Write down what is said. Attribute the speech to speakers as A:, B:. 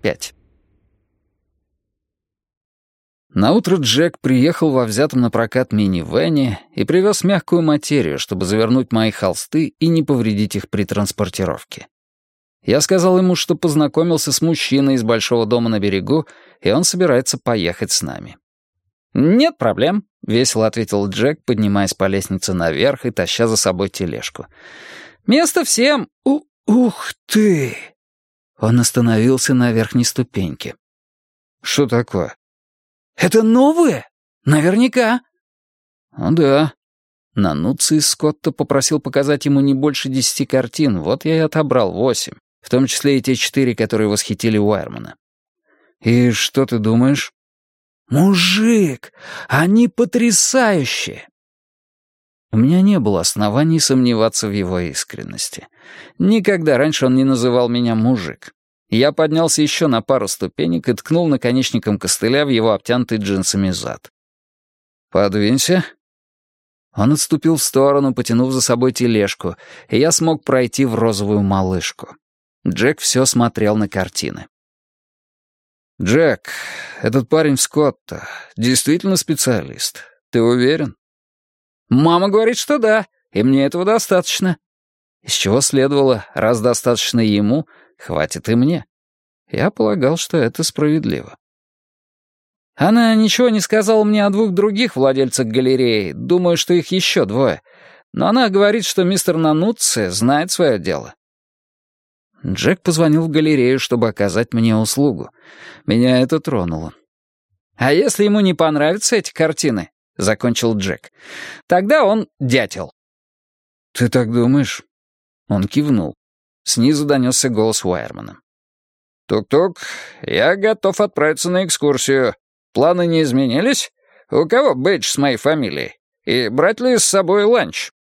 A: 5. Наутро Джек приехал во взятом на прокат минивэне и привез мягкую материю, чтобы завернуть мои холсты и не повредить их при транспортировке. Я сказал ему, что познакомился с мужчиной из большого дома на берегу, и он собирается поехать с нами. «Нет проблем», — весело ответил Джек, поднимаясь по лестнице наверх и таща за собой тележку. «Место всем...» «Ух ты!» Он остановился на верхней ступеньке. «Что такое?» «Это новые? Наверняка». «Да». Нануций из Скотта попросил показать ему не больше 10 картин, вот я и отобрал 8, в том числе и те 4, которые восхитили Уайермана. «И что ты думаешь?» «Мужик, они потрясающие!» У меня не было оснований сомневаться в его искренности. Никогда раньше он не называл меня «мужик». Я поднялся еще на пару ступенек и ткнул наконечником костыля в его обтянутый джинсами зад. «Подвинься». Он отступил в сторону, потянув за собой тележку, и я смог пройти в розовую малышку. Джек все смотрел на картины. «Джек, этот парень Скотта действительно специалист. Ты уверен?» «Мама говорит, что да, и мне этого достаточно». Из чего следовало, раз достаточно ему, хватит и мне. Я полагал, что это справедливо. Она ничего не сказала мне о 2 других владельцах галереи, думаю, что их еще 2. Но она говорит, что мистер Нануцци знает свое дело. Джек позвонил в галерею, чтобы оказать мне услугу. Меня это тронуло. «А если ему не понравятся эти картины?» — закончил Джек. «Тогда он дятел». «Ты так думаешь?» Он кивнул. Снизу донесся голос Уайермана. «Тук-тук, я готов отправиться на экскурсию. Планы не изменились? У кого бейдж с моей фамилией? И брать ли с собой ланч?»